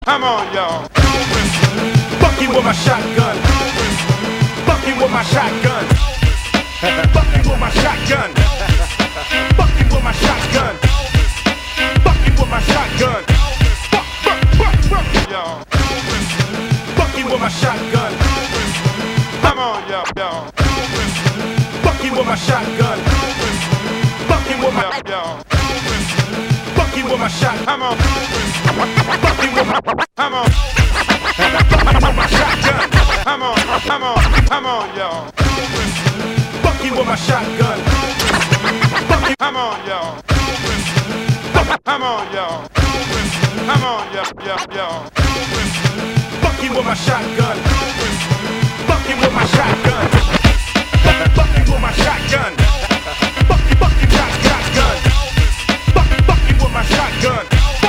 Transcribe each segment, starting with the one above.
Come on, y'all. Fucking with my shotgun. Fucking with my shotgun. Fucking with my shotgun. Fucking with my shotgun. Fucking with my shotgun. Fuck, y'all. Fucking with my shotgun. Come on, y'all. Fucking with my shotgun. Fucking with my y'all. Fucking with my shot. Come on. Fucking with my. Come on. Fucking with my shotgun. Come on. Come on. Come on, y'all. Fucking with my shotgun. Fucking. Come on, y'all. Come on, y'all. Come on, y'all. Fucking with my shotgun. Fucking with my shotgun. Fucking with my shotgun. Fucking shotgun. Fucking with my shotgun.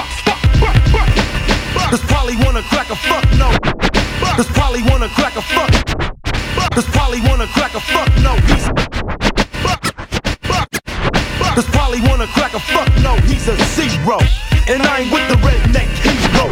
This probably wanna crack a fuck no. This probably wanna crack a fuck. This probably wanna crack a fuck no. This probably wanna crack a fuck no. He's a zero, and I ain't with the redneck hero.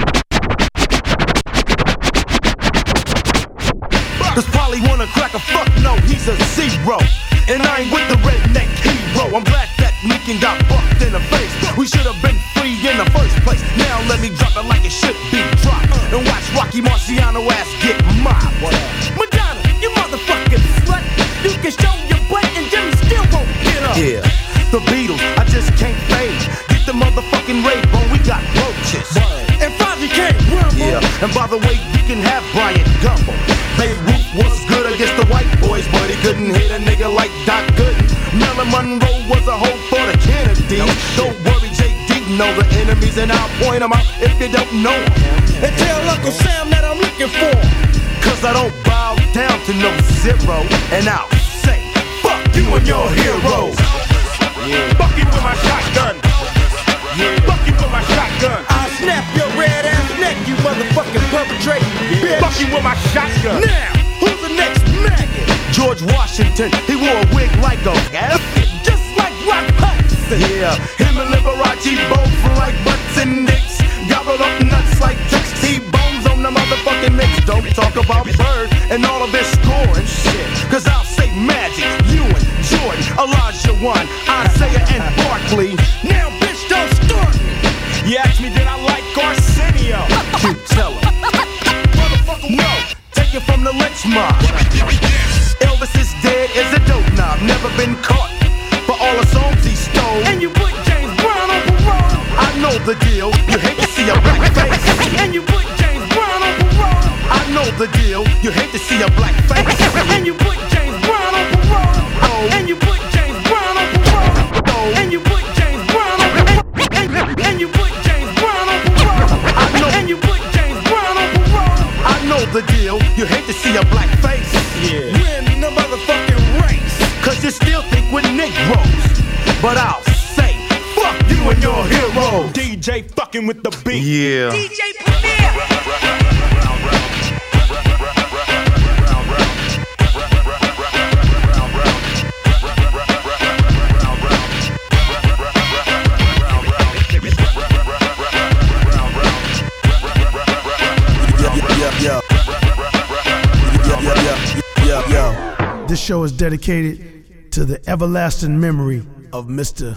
This probably wanna crack a fuck no. He's a zero, and I ain't with the redneck hero. I'm glad that Meekin got bucked in the face. We should have been free in the first place. Now let me drop it like it should be dropped, and watch Rocky Marciano ass get mobbed. Madonna, you motherfucking slut. You can show your butt and Jimmy still won't get up. Yeah, the Beatles, I just can't fade. Get the motherfucking rape on, we got roaches. And Fozzy can't rumble. Yeah, and by the way, you can have Brian Gumble. Babe Ruth was good against the white boys, but he couldn't hit a nigga like Doc Gooden. Marilyn Monroe was a hoe for the Kennedys. Don't worry, JD know the enemies, and I'll point them out if you don't know them. And tell Uncle Sam that I'm looking for. Cause I don't bow down to no zero, and I'll say, fuck you and your heroes. Fucking with my shotgun. Fucking with my shotgun. I'll snap your red ass neck, you motherfucking perpetrator. Bitch. Fucking with my shotgun. Now, who's the next maggot? George Washington, he wore a wig like a cat. Just like Rock Hudson. Yeah, him and Liberace both like butts and dicks. Gobbled up nuts like tricks. T-bones on the motherfucking mix. Don't talk about Bird and all of his scoring shit. Cause I'll say Magic, Ewan, Jordan, Elijah One, Isaiah and Barkley. Now, bitch, don't start me. You asked me did I like Arsenio? You tell him. Motherfucker, no. Take it from the lynch mob. Elvis is dead as a dope knob. Never been caught for all the songs he stole. And you put James Brown on parole. I know the deal. You hate to see a black face. And you put James Brown on parole. I know the deal. You hate to see a black face. And you put James Brown on parole. Oh. And you put James Brown on parole. Oh. And you put James Brown on parole. And you put James Brown on parole. I know. And you put James Brown on parole. I know the deal. You hate to see a black face. Yeah. Win the motherfucking race. Cause you still think we're Negroes. But I'll say, fuck you and your heroes. DJ fucking with the beat. Yeah. DJ Premier. This show is dedicated to the everlasting memory of Mr.